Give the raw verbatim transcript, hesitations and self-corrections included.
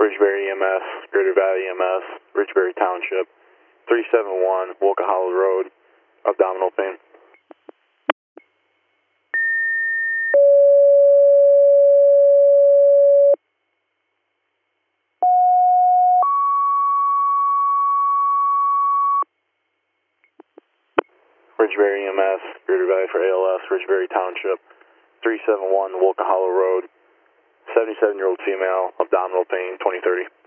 Ridgeberry E M S, Greater Valley E M S, Ridgeberry Township, three seven one Wolcott Hollow Road, abdominal pain. Ridgeberry E M S, Greater Valley for A L S, Ridgeberry Township, three seven one Wolcott Hollow Road, seventy-seven-year-old female, abdominal pain, twenty thirty.